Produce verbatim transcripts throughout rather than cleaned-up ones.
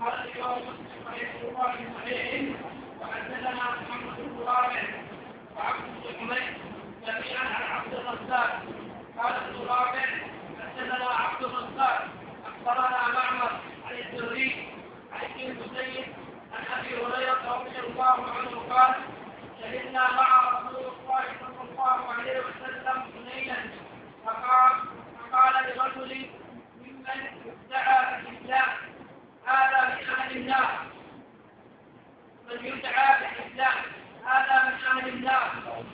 قال الإمام مسلم رحمه الله في صحيحه وحدثنا محمد بن رافع وعبد بن حميد جميعا عن عبد الرزاق قال ابن رافع حدثنا عبد الرزاق أخبرنا معمر عن الزهري عن ابن المسيب عن أبي هريرة رضي الله عنه قال شهدنا مع رسول الله صلى الله عليه وسلم حنينا فقال فقال لرجل ممن يدعى في الإسلام هذا من أهل النار من يدعى في الإسلام هذا من أهل النار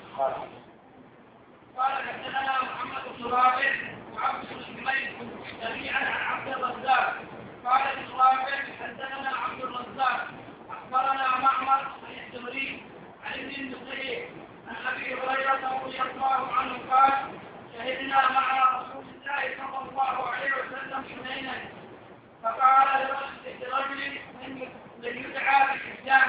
قال حدثنا محمد بن رافع وعبد بن حميد جميعا عن عبد الرزاق قال ابن رافع حدثنا عبد الرزاق أخبرنا معمر عن الزهري عن ابن المسيب عن أبي هريرة رضي الله عنه قال شهدنا مع رسول الله صلى الله عليه وسلم حنينا فقال لرجل من يدعى في الإسلام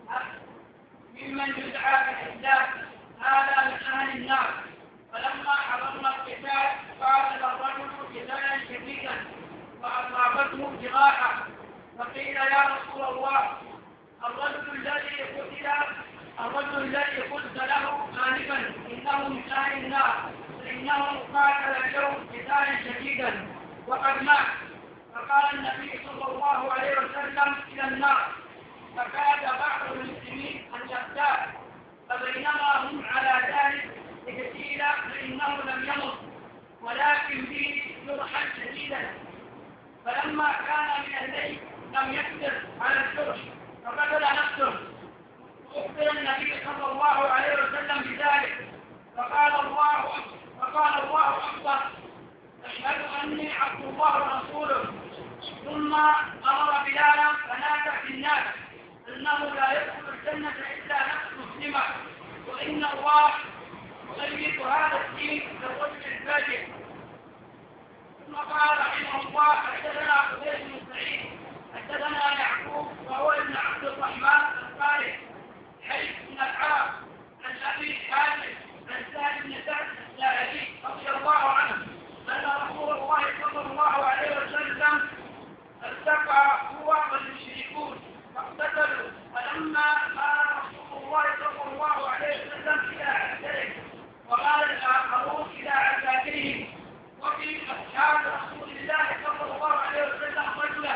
ممن يدعى في الإسلام هذا من أهل النار فلما حضرنا القتال قاتل الرجل قتالا شديدا فأصابته جراحة فقيل يا رسول الله الرجل الذي قتل الرجل الذي قلت له آنفا إنه من أهل النار فإنه قاتل اليوم قتالا شديدا وقد مات فقال النبي صلى الله عليه وسلم إلى النار فكاد بعض المسلمين أن يغتاب فبينما هم على ذلك اغتيل فإنه لم يمت ولكن به جرحا شديدا فلما كان من الليل لم يقدر على الجرح فقتل نفسه أخبر النبي صلى الله عليه وسلم بذلك فقال الله فقال الله أكبر أشهد أني عبد الله ورسوله ثم أمر بلالا فنادى في الناس أنه لا يدخل الجنة إلا نفس مسلمة وإن الله يؤيد هذا الدين بالرجل الفاجر ثم قال رحمه الله حدثنا قتيبة بن سعيد حدثنا يعقوب وهو ابن عبد الرحمن الصالح حي بن العاص عن أبي حازم عن سهل بن سعد الساعدي رضي الله عنه أن رسول الله صلى الله عليه وسلم التقى هو والمشركون فاقتتلوا فلما قال رسول الله صلى الله عليه وسلم إلى عسكره وقال الآخرون إلى عساكرهم وفي أصحاب رسول الله صلى الله عليه وسلم رجلا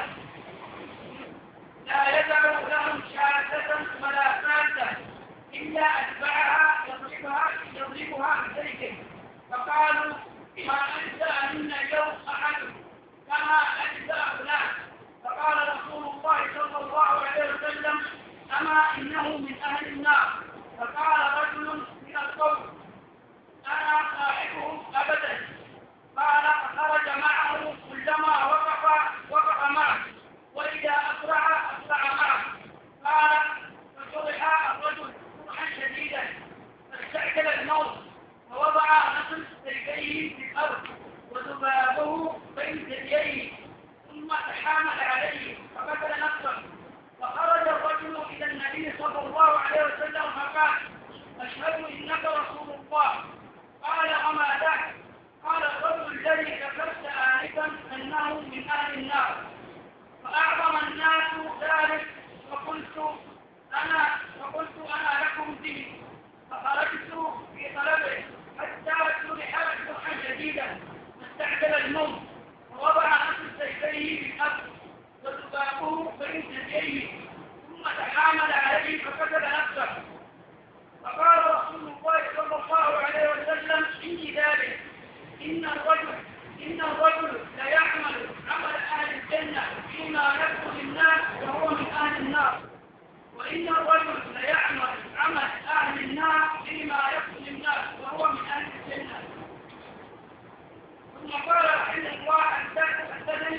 لا يدع لهم شهادة ولا فاتة إلا أتبعها يضربها يضربها بسيفه فقالوا ما أجزأ منا اليوم أحد كما أجزأ فلان فقال رسول الله صلى الله عليه وسلم أما إنه من أهل النار فقال رجل من القوم أنا صاحبه أبدا قال فخرج معه كلما وقف وقف معه وإذا أسرع أسرع معه قال فجرح الرجل جرحا شديدا فاستعجل الموت فوضع نصل سيفيه في الأرض وذبابه بين ثدييه ثم تحامل عليه فقتل نفسه فخرج الرجل إلى النبي صلى الله عليه وسلم فقال أشهد إنك رسول الله قال وما ذاك قال الرجل الذي ذكرت آنفا أنه من أهل النار فأعظم الناس ذلك فقلت أنا فقلت أنا لكم به فخرجت في طلبه حتى جرح جرحا شديدا فاستعجل الموت ووضع نصل سيفيه في الأرض وذبابه بين ثدييه ثم تحامل عليه فقتل نفسه فقال رسول الله صلى الله عليه وسلم عندي ذلك إن الرجل إن الرجل لا يعمل عمل أهل الجنة فيما يدخل الناس وهو من أهل النار وإن الرجل لا يعمل عمل أهل النار فيما يدخل الناس وهو من أهل الجنة ثم قال رحمه الله حدثنا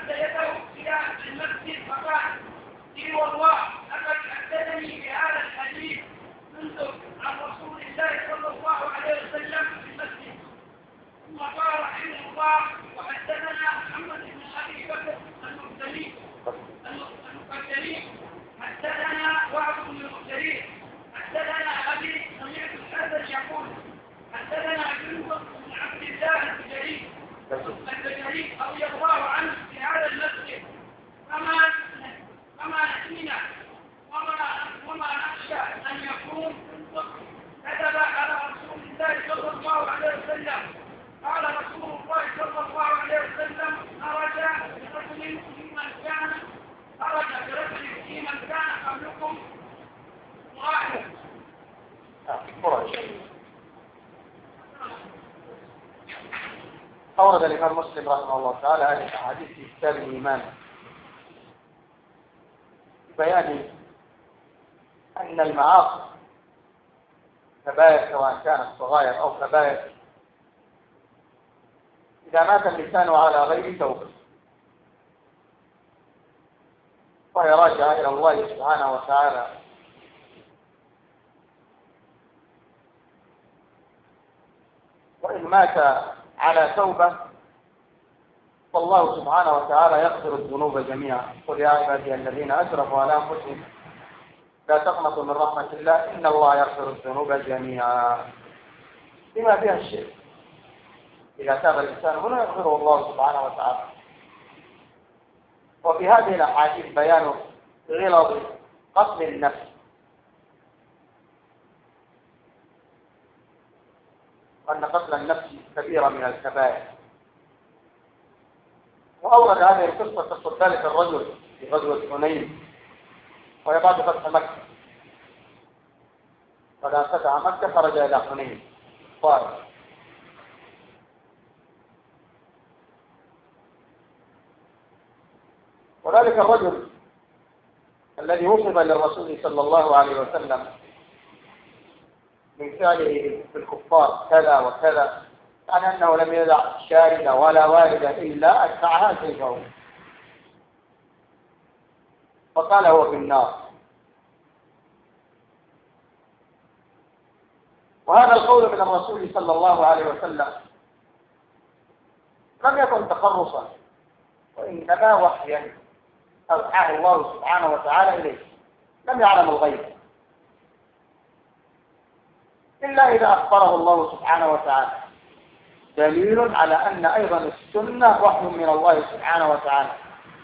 مد يده إلى المسجد فقال: إي والله لقد حدثني بهذا الحديث منذ عن رسول الله صلى الله عليه وسلم في المسجد. ثم قال رحمه الله: وحدثنا محمد بن أبي بكر المقدمي المقدمي حدثنا وهب بن المقدمي حدثنا أبي سمعت الحسن يقول: حدثنا جندب بن عبد الله البجلي البجلي رضي الله عنه في هذا المسجد، فما فما نسينا وما وما نخشى ان يكون كذب على رسول الله صلى الله عليه وسلم. قال رسول الله صلى الله عليه وسلم: خرج برجل ممن كان خرج برجل في من كان قبلكم واحد. أورد الإمام مسلم رحمه الله تعالى هذه الأحاديث في كتاب الإيمان بيان أن المعاصي كبائر سواء كانت صغائر أو كبائر إذا مات اللسان على غير توبة وهي راجعة إلى الله سبحانه وتعالى، وإن مات على توبة فالله سبحانه وتعالى يغفر الذنوب جميعا. قل يا عبادي الذين أسرفوا على أنفسهم لا تقنطوا من رحمة الله إن الله يغفر الذنوب جميعا، بما فيها الشرك. إذا تاب الإنسان هنا يغفره الله سبحانه وتعالى. وفي هذه الأحاديث بيان غلظ قتل النفس، أن قتل النفس كبيرة من الكبائر. وأورد هذه القصة قصة ذلك الرجل في غزوة حنين وهي بعد فتح مكة. بعد فتح مكة خرج إلى حنين طائف، وذلك الرجل الذي وصف للرسول صلى الله عليه وسلم من فعله بالكفار كذا وكذا، يعني أنه لم يدع شاردة ولا واردة إلا أدفعها سيفه، فقال هو في النار. وهذا القول من الرسول صلى الله عليه وسلم لم يكن تخرصا، وإنما وحيا أوحاه الله سبحانه وتعالى إليه، لم يعلم الغيب إلا إذا أخبره الله سبحانه وتعالى، دليل على أن أيضا السنة وحي من الله سبحانه وتعالى،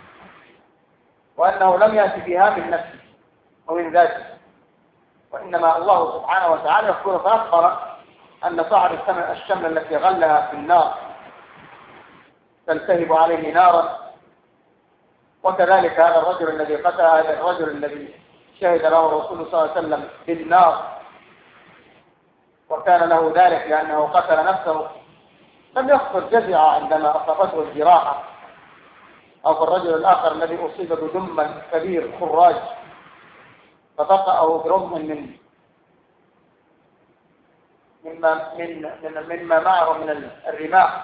وأنه لم يأتي بها من نفسه ومن ذاته، وإنما الله سبحانه وتعالى يقول فأخبر أن صاحب الشمل التي غلها في النار تلتهب عليه نارا، وكذلك هذا الرجل الذي قتل هذا الرجل الذي شهد له الرسول صلى الله عليه وسلم بالنار وكان له ذلك لأنه قتل نفسه، لم يخطر جزع عندما أصابته الجراحة. أو الرجل الآخر الذي أصيب بدم كبير خراج فطقأه برمح من مما من مما معه من الرماح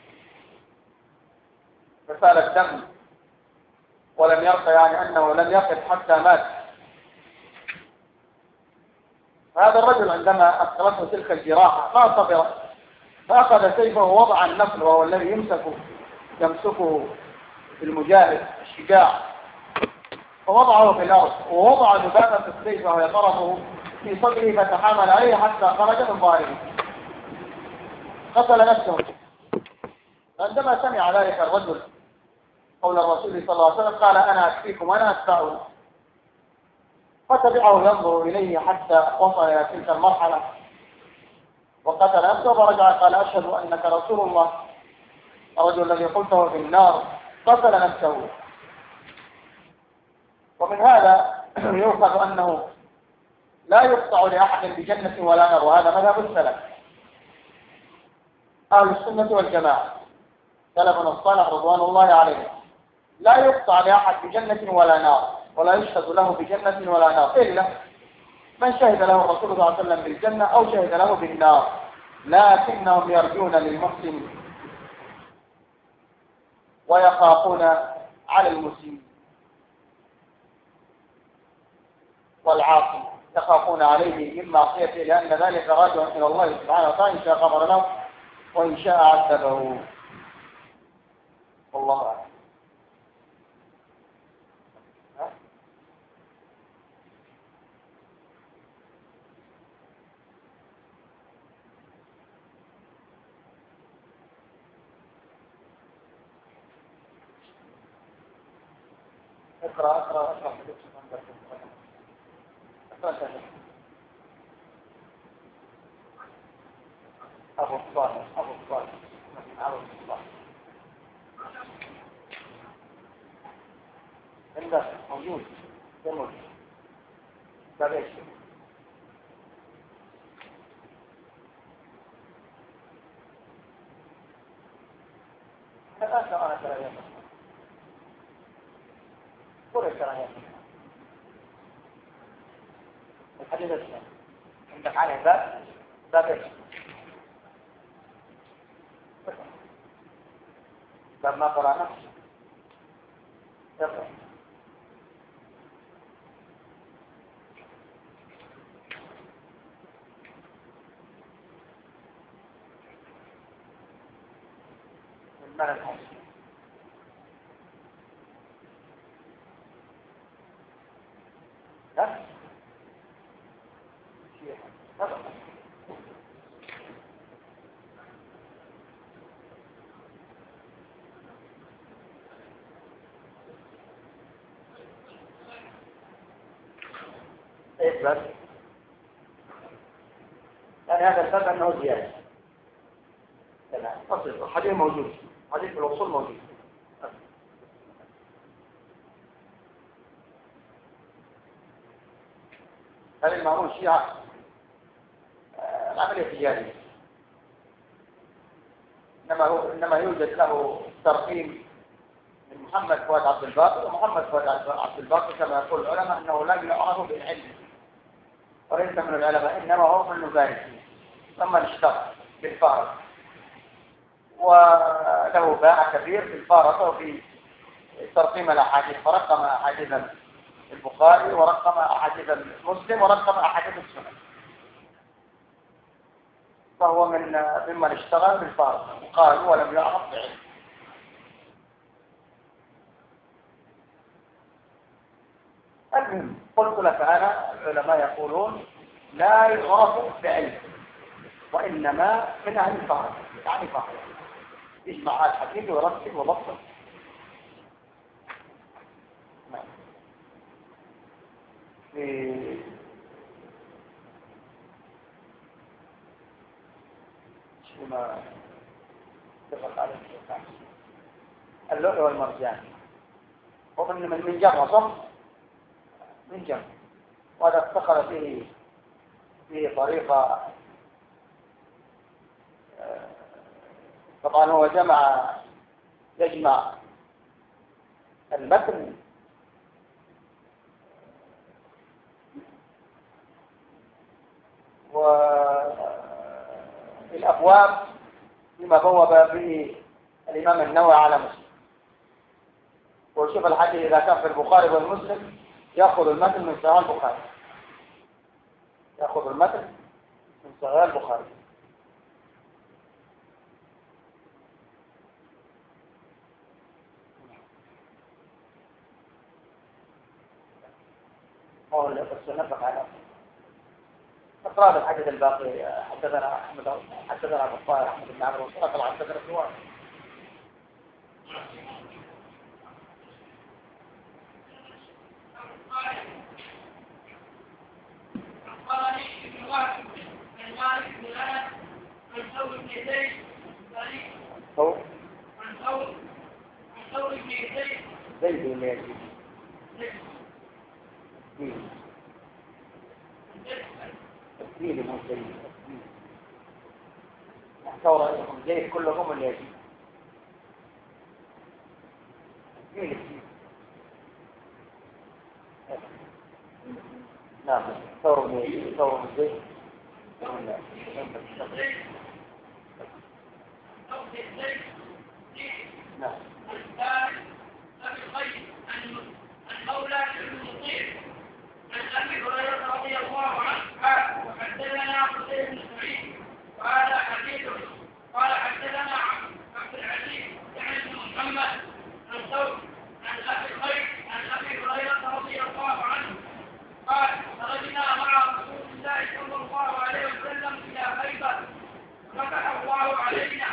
فسال الدم ولم يرق، يعني أنه لم يقف حتى مات. هذا الرجل عندما أصابته تلك الجراحة ما صبر، فأخذ سيفه ووضع النفل وهو الذي يمسك يمسكه المجاهد الشجاع، فوضعه في الأرض ووضع ذبابة السيف وهي طرفه في صدره فتحامل عليه حتى خرج من ظهره، قتل نفسه. عندما سمع ذلك الرجل قول الرسول صلى الله عليه وسلم قال أنا أكفيكم وأنا أتبعه، فتبعه ينظر إليه حتى وصل إلى تلك المرحلة وقتل نفسه، فرجع قال أشهد أنك رسول الله. الرجل الذي قلته في النار قتل نفسه. ومن هذا يؤخذ أنه لا يقطع لأحد بجنة ولا نار، وهذا مذهب السلف أهل السنة والجماعة سلفنا الصالح رضوان الله عليهم، لا يقطع لأحد بجنة ولا نار، ولا يشهد له بجنة ولا نار إلا من شهد له الرسول صلى الله عليه وسلم بالجنة أو شهد له بالنار، لكنهم يرجون للمسلم ويخافون على المسيء والعاصي يخافون عليه من معصيته لأن ذلك راجع إلى الله سبحانه وتعالى إن شاء غفر له وإن شاء عذبه. والله أعلم. اقرأ اقرأ اقرأ اقرأ أبو الصالح أبو الصالح أبو الصالح عنده موجود موجود بلاش هذا أنا ترى كل الكراهية الحديث الثاني عندك عليه باب باب ايش؟ باب ما قرأنا يقرأ من معنى الحديث ها؟ شيء هذا ايه بس يعني هذا الباب انه زياده تمام اصل الحديث موجود حديث الوصول موجود هل المعروف الشيعة العملية تجارية إنما هو إنما يوجد له ترقيم من محمد فؤاد عبد الباقر ومحمد فؤاد عبد الباقر كما يقول العلماء أنه لم يعرف بالعلم وليس من العلماء إنما هو من المباركين ثم اشتغل بالفارق وله باع كبير في الفارق وفي ترقيم الأحاديث فرقم أحاديث البخاري ورقم أحاديث مسلم ورقم أحاديث السنن فهو من ممن اشتغل بالفارق وقال ولم يعرف بعلم. المهم قلت لك أنا العلماء يقولون لا يعرف بعلم وإنما من عن الفارق يعني فارق يسمع الحديث ويرتب ويبطل. في شما اتفق عليه اللؤلؤ والمرجان ومن من جمع صح من جمع وهذا افتقر فيه فيه طريقة طبعا هو جمع يجمع المتن والأبواب فيما بوب به الإمام النووي على مسلم وشوف الحديث إذا كان في البخاري والمسلم يأخذ المتن من صحيح البخاري يأخذ المتن من صحيح البخاري هو اللي بس نفق على اقرأ الحديث الباقي حدثنا احمد حدثنا ابو الطاهر احمد بن عمرو وطلع حدثنا سواء أخبرني ابن وهب عن مالك بن أنس عن ثور بن زيد هو عن ثور عن ثور بن زيد زيد ولا يزيد؟ زيد زيد مو زيد ثور لكم زيد كلكم ولا يزيد؟ زيد نعم ثور بن يزيد ثور بن زيد نعم محمد عن ثور عن ابي الخير عن ابي هريره رضي الله عنه قال خرجنا مع رسول الله صلى الله عليه وسلم الى خيبر فتح الله علينا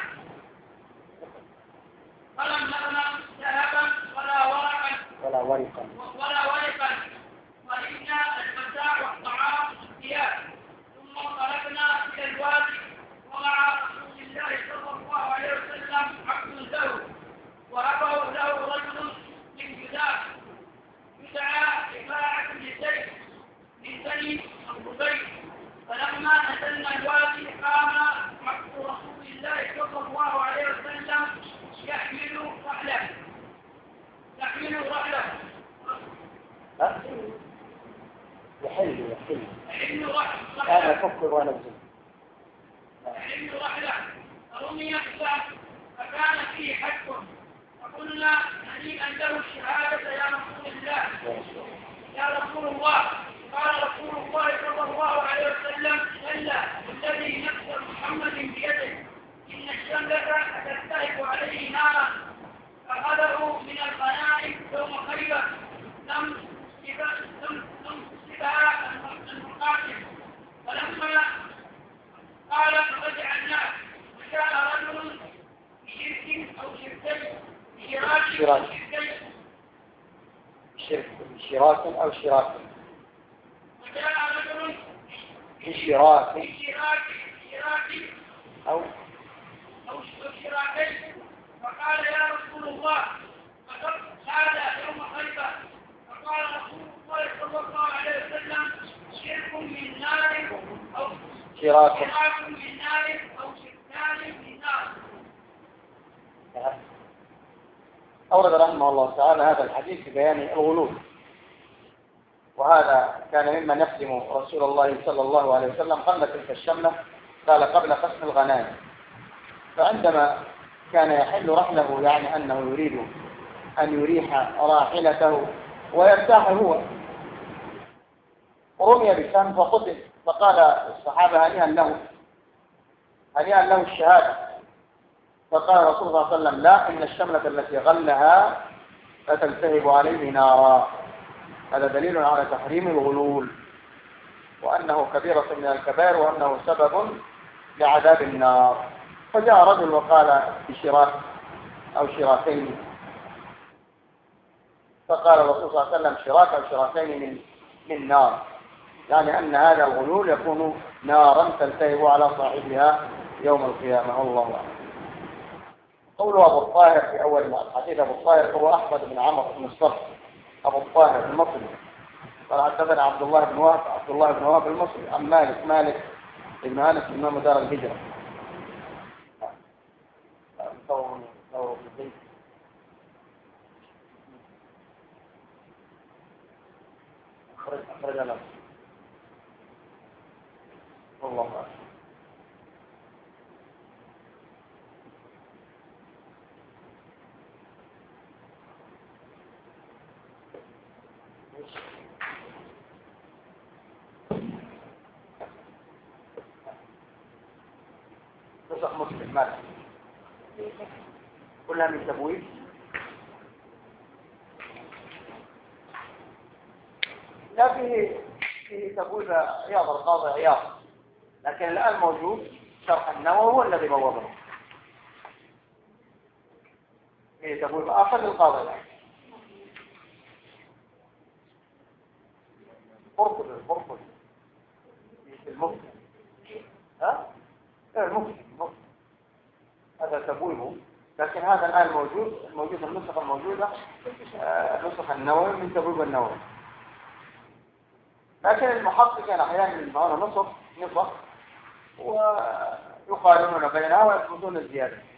فلم نغنم ذهبا ولا ورقا ولا ورقا ولا ورقا وإنا المتاع والطعام والثياب ثم انطلقنا إلى الوادي ومع رسول الله صلى الله عليه وسلم عبد له وأبوه له رجل من جذاب يدعى رفاعة بن زيد من بني الخزيج فلما نزلنا الوادي قام عبد رسول الله صلى الله عليه وسلم يحمل رحله يحمل رحله ها؟ يحل يحل يحمل رحله هذا فكر ونزل يحمل رحله فرمي حساب فكان فيه حق فقلنا هنيئا له الشهادة يا رسول الله يا رسول الله قال رسول الله صلى الله عليه وسلم إلا الذي نفس محمد بيده إن الشملة تلتهب عليه نارا فغدروا من الغنائم يوم خيبر لم تصبها المقاتل فلما قال فرجع الناس وكان رجل بشرك أو شركين بشراك أو شركين شرك شراك أو شراك وجاء رجل بشراك بشراك بشراك أو أو شراكين فقال يا رسول الله فقد هذا يوم خيبر فقال رسول الله صلى الله عليه وسلم شرك من نار أو شراك شراك من نار أو شركان من نار. أورد رحمه الله تعالى هذا الحديث في بيان الغلول، وهذا كان مما يخدم رسول الله صلى الله عليه وسلم قبل تلك الشملة، قال قبل قسم الغنائم، فعندما كان يحل رحله يعني أنه يريد أن يريح راحلته ويرتاح هو، رمي بسهم فقتل، فقال الصحابة هنيئا له هنيئا له الشهادة، فقال رسول الله صلى الله عليه وسلم لا، إن الشملة التي غلها فتلتهب عليه نارا. هذا دليل على تحريم الغلول، وأنه كبيرة من الكبائر، وأنه سبب لعذاب النار. فجاء رجل وقال بشراك أو شراكين، فقال الرسول صلى الله عليه وسلم شراك أو شراكين من من نار، يعني أن هذا الغلول يكون نارا تلتهب على صاحبها يوم القيامة. الله أعلم. قول أبو الطاهر في أول الحديث، أبو الطاهر هو أحمد بن عمرو بن الصرف أبو الطاهر المصري، قال حدثنا عبد الله بن وهب عبد الله بن وهب المصري عن مالك مالك بن أنس إمام دار الهجرة. أخرج أخرج له. والله أعلم. نسخ مسلم ماذا؟ كلها من تبويب. لا، فيه فيه تبويب عياض القاضي عياض، لكن الآن موجود شرح النووي هو الذي بوضه. فيه تبويب آخر للقاضي الآن. فرقل الفرقل في المفتي. ها؟ لا، المفتي المفتي هذا تبويبه، لكن هذا الآن موجود الموجود النسخة الموجودة آه نسخ النووي من تبويب النووي، لكن المحقق كان أحيانا يجمعون نسخ نسخ ويقارنون بينها ويثبتون الزيادة.